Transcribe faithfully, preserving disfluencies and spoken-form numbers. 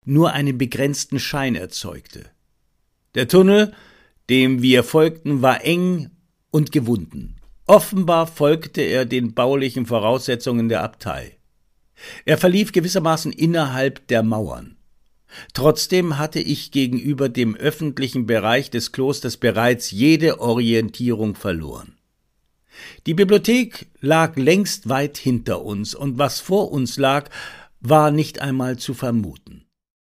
nur einen begrenzten Schein erzeugte. Der Tunnel, dem wir folgten, war eng und gewunden. Offenbar folgte er den baulichen Voraussetzungen der Abtei. Er verlief gewissermaßen innerhalb der Mauern. Trotzdem hatte ich gegenüber dem öffentlichen Bereich des Klosters bereits jede Orientierung verloren. Die Bibliothek lag längst weit hinter uns, und was vor uns lag, war nicht einmal zu vermuten.